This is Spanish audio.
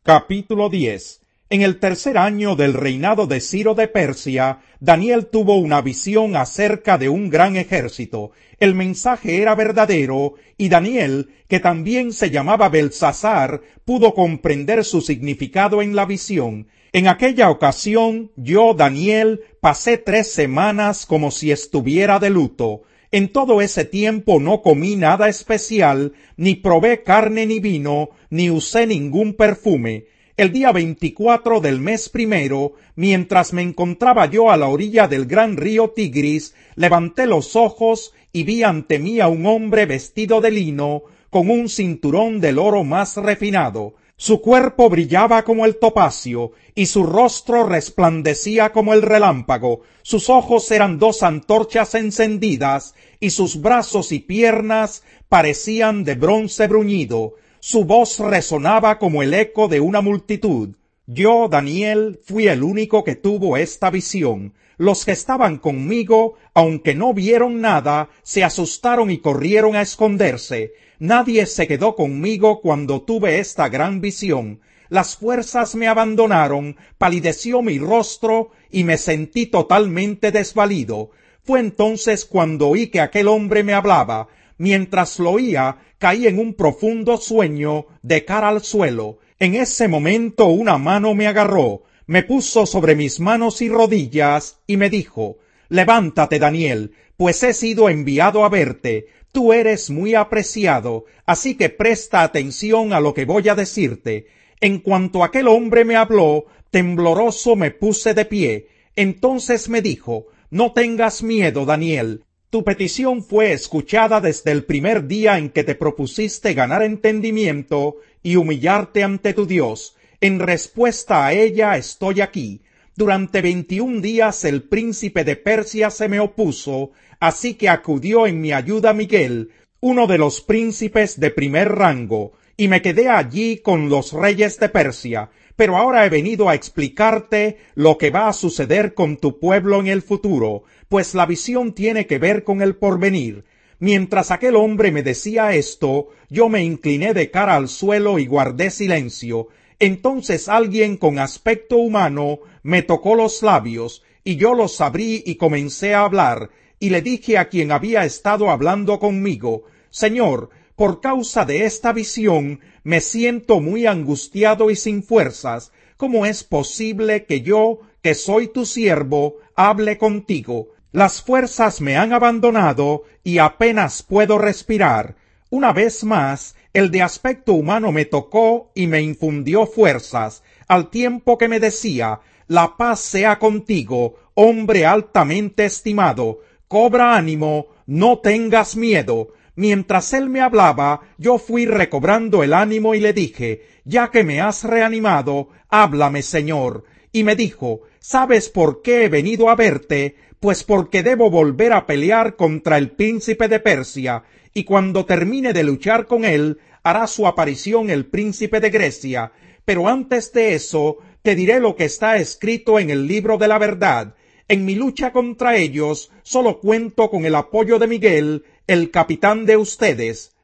Capítulo 10. En el tercer año del reinado de Ciro de Persia, Daniel tuvo una visión acerca de un gran ejército. El mensaje era verdadero, y Daniel, que también se llamaba Belsasar, pudo comprender su significado en la visión. En aquella ocasión, yo, Daniel, pasé 3 semanas como si estuviera de luto. En todo ese tiempo no comí nada especial, ni probé carne ni vino, ni usé ningún perfume. El día 24 del mes primero, mientras me encontraba yo a la orilla del gran río Tigris, levanté los ojos y vi ante mí a un hombre vestido de lino, con un cinturón del oro más refinado. Su cuerpo brillaba como el topacio, y su rostro resplandecía como el relámpago. Sus ojos eran 2 antorchas encendidas, y sus brazos y piernas parecían de bronce bruñido. Su voz resonaba como el eco de una multitud. Yo, Daniel, fui el único que tuvo esta visión. Los que estaban conmigo, aunque no vieron nada, se asustaron y corrieron a esconderse. Nadie se quedó conmigo cuando tuve esta gran visión. Las fuerzas me abandonaron, palideció mi rostro y me sentí totalmente desvalido. Fue entonces cuando oí que aquel hombre me hablaba. Mientras lo oía, caí en un profundo sueño, de cara al suelo. En ese momento una mano me agarró, me puso sobre mis manos y rodillas, y me dijo: «Levántate, Daniel, pues he sido enviado a verte. Tú eres muy apreciado, así que presta atención a lo que voy a decirte». En cuanto aquel hombre me habló, tembloroso me puse de pie. Entonces me dijo: «No tengas miedo, Daniel. Tu petición fue escuchada desde el primer día en que te propusiste ganar entendimiento y humillarte ante tu Dios. En respuesta a ella estoy aquí. Durante 21 días el príncipe de Persia se me opuso, así que acudió en mi ayuda Miguel, uno de los príncipes de primer rango, y me quedé allí con los reyes de Persia. Pero ahora he venido a explicarte lo que va a suceder con tu pueblo en el futuro, pues la visión tiene que ver con el porvenir». Mientras aquel hombre me decía esto, yo me incliné de cara al suelo y guardé silencio. Entonces alguien con aspecto humano me tocó los labios, y yo los abrí y comencé a hablar, y le dije a quien había estado hablando conmigo: «Señor, por causa de esta visión me siento muy angustiado y sin fuerzas. ¿Cómo es posible que yo, que soy tu siervo, hable contigo? Las fuerzas me han abandonado y apenas puedo respirar». Una vez más, el de aspecto humano me tocó y me infundió fuerzas, al tiempo que me decía: «La paz sea contigo, hombre altamente estimado. Cobra ánimo, no tengas miedo». Mientras él me hablaba, yo fui recobrando el ánimo y le dije: «Ya que me has reanimado, háblame, Señor». Y me dijo: «¿Sabes por qué he venido a verte? Pues porque debo volver a pelear contra el príncipe de Persia, y cuando termine de luchar con él, hará su aparición el príncipe de Grecia. Pero antes de eso, te diré lo que está escrito en el libro de la verdad. En mi lucha contra ellos, solo cuento con el apoyo de Miguel, el capitán de ustedes».